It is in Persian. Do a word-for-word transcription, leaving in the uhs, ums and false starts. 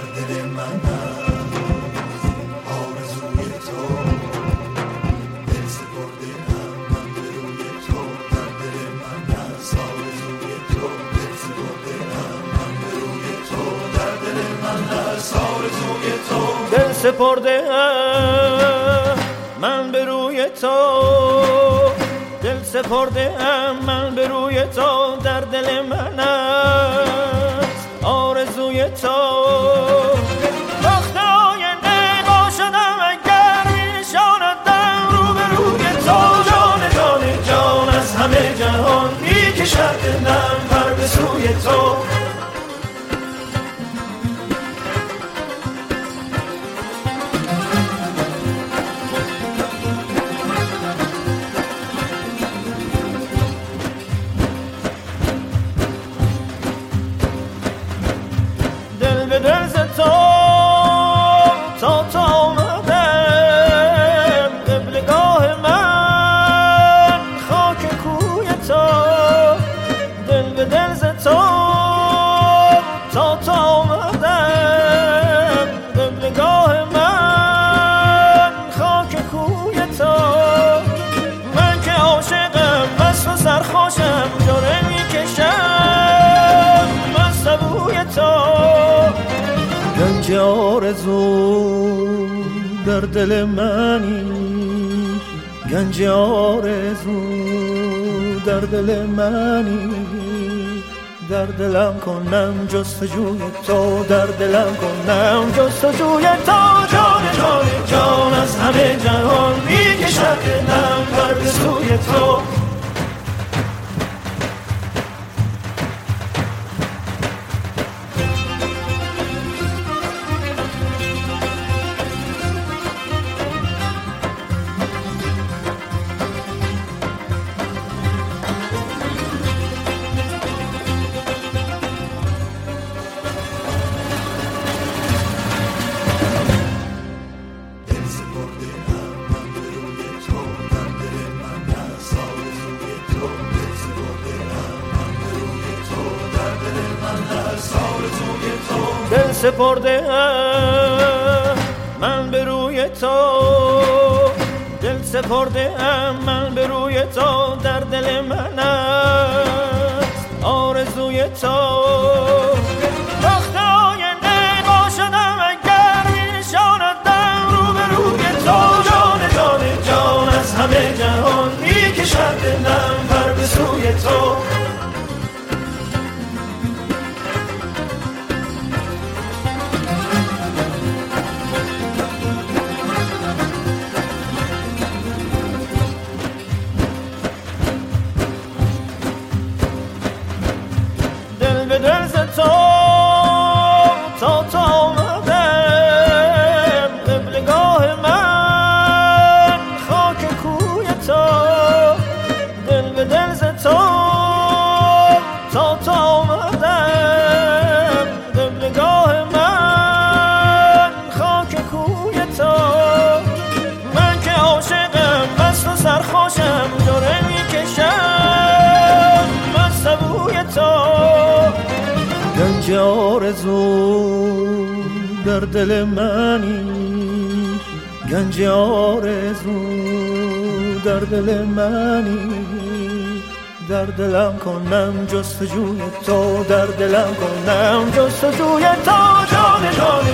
دل من هست آرزوی تو، دل سپرده ام من به روی تو، در دل من هست آرزوی تو، دل سپرده ام من به روی تو، در دل من هست آرزوی تو، دل سپرده ام من به روی تو، دل سپرده ام من به روی تو، در دل من است آرزوی تو. وقت آینده باشدم اگر میشاندم رو به روی تو، جان جان جان از همه جهان میکشد دلم پر به سوی تو. دل ز تو تا تا آمدم قبلگاه من خاک کوی تو، دل به دل ز تو تا تا آمدم قبلگاه من خاک کوی تو. من که عاشقم مست و سرخوشم جوره میکشم من سبوی تو. گنج آرزو در دل منی، گنج آرزو در دل منی، در دلم کنم جستجوی تو، در دلم کنم جستجوی تو. جان جان جان از همه جهان میکشد دلم پر به سوی تو. دل سپرده ام من به روی تو، دل سپرده ام من به روی تو، در دل من است آرزوی تو. وقت آینده باشدم اگر میشاندم رو به روی تو، جان جان جان از همه جهان میکشد دلم پر به سوی تو. دل ز تو تا تا آمدم قبلگاه من خاک کوی تو، دل به دل ز تو تا تا آمدم قبلگاه من خاک کوی تو. من که عاشقم مست و سرخوشم جوره میکشم من سبوی تو. گنج آرزو در دل منی، گنج آرزو در دل منی، در دلم کنم جستجوی تو، در دلم کنم جستجوی تو. جان جان